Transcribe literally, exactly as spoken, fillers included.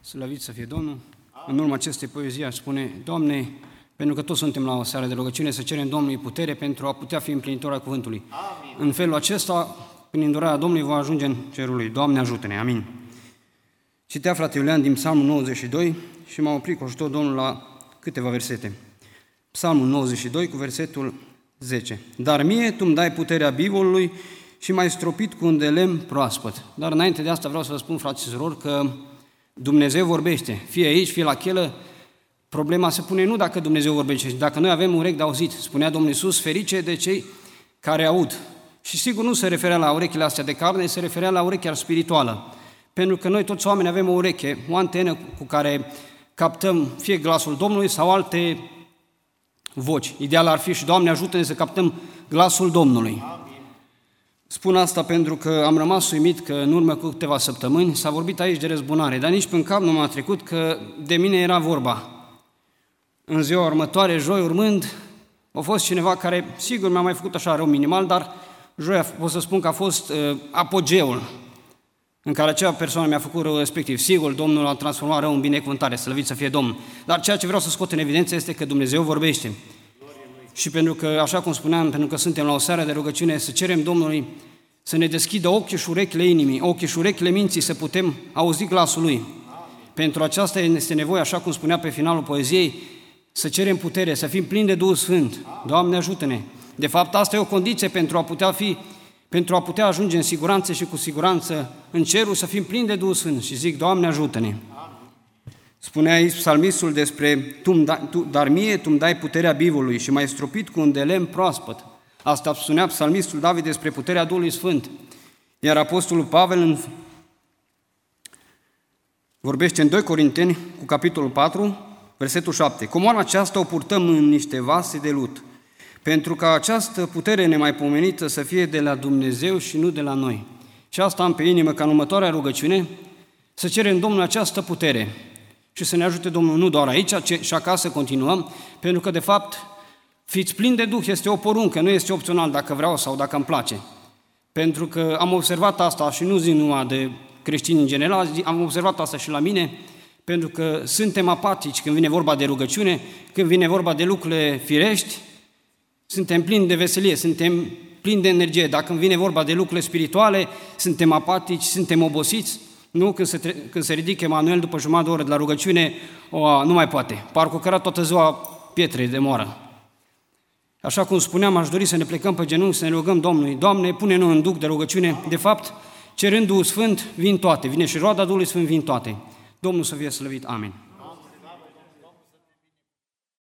Slăvit să fie Domnul! În urma acestei poezii aș spune: Doamne, pentru că toți suntem la o seară de rugăciune, să cerem Domnului putere pentru a putea fi împlinitori a cuvântului. Amin. În felul acesta, prin îndurarea Domnului, va ajunge în cerul lui. Doamne, ajută-ne! Amin. Citea frate Iulian din Psalmul nouăzeci și doi și m-a oprit cu ajutorul Domnului la câteva versete. Psalmul nouăzeci și doi cu versetul zece. Dar mie tu-mi dai puterea bivolului și m-ai stropit cu un de lemn proaspăt. Dar înainte de asta vreau să vă spun, frați și surori, că Dumnezeu vorbește. Fie aici, fie la chelă, problema se pune nu dacă Dumnezeu vorbește, ci dacă noi avem urechi de auzit. Spunea Domnul Iisus, ferice de cei care aud. Și sigur nu se referea la urechile astea de carne, se referea la urechea spirituală. Pentru că noi toți oamenii avem o ureche, o antenă cu care captăm fie glasul Domnului sau alte voci. Ideal ar fi și Doamne ajută-ne să captăm glasul Domnului. Amin. Spun asta pentru că am rămas uimit că în urmă cu câteva săptămâni s-a vorbit aici de răzbunare, dar nici pe cap nu m-a trecut că de mine era vorba. În ziua următoare, joi urmând, a fost cineva care, sigur, mi-a mai făcut așa rău minimal, dar joi pot să spun că a fost uh, apogeul în care acea persoană mi-a făcut rău respectiv. Sigur, Domnul a transformat rău în binecuvântare, slăvit să fie Domnul. Dar ceea ce vreau să scot în evidență este că Dumnezeu vorbește. Și pentru că, așa cum spuneam, pentru că suntem la o seară de rugăciune, să cerem Domnului să ne deschidă ochii și urechile inimii, ochii și urechile minții, să putem auzi glasul Lui. Amin. Pentru aceasta este nevoie, așa cum spunea pe finalul poeziei, să cerem putere, să fim plini de Duhul Sfânt. Amin. Doamne, ajută-ne! De fapt, asta e o condiție pentru a putea fi, pentru a putea ajunge în siguranță și cu siguranță în cerul, să fim plini de Duhul Sfânt. Și zic, Doamne, ajută-ne! Spunea aici psalmistul despre, tu, tu, dar mie tu-mi dai puterea bivului și m-ai stropit cu un de lemn proaspăt. Asta spunea psalmistul David despre puterea Duhului Sfânt. Iar apostolul Pavel în, vorbește în doi Corinteni, cu capitolul patru, versetul șapte. Comoara aceasta o purtăm în niște vase de lut, pentru ca această putere nemaipomenită să fie de la Dumnezeu și nu de la noi. Și asta am pe inimă ca în următoarea rugăciune să cerem Domnului această putere și să ne ajute Domnul nu doar aici, ci și acasă continuăm, pentru că de fapt fiți plini de Duh este o poruncă, nu este opțional dacă vreau sau dacă îmi place. Pentru că am observat asta și nu zic numai de creștini în general, am observat asta și la mine, pentru că suntem apatici când vine vorba de rugăciune, când vine vorba de lucrurile firești, suntem plini de veselie, suntem plini de energie. Dacă vine vorba de lucrurile spirituale, suntem apatici, suntem obosiți. Nu, când se, când se ridică Emanuel după jumătate de oră de la rugăciune, o, nu mai poate. Parcă căra toată ziua pietre de moară. Așa cum spuneam, aș dori să ne plecăm pe genunchi, să ne rugăm Domnului. Doamne, pune-ne în duc de rugăciune. De fapt, cerând Duhul Sfânt, vin toate. Vine și roada Duhului Sfânt, vin toate. Domnul să fie slăvit. Amin.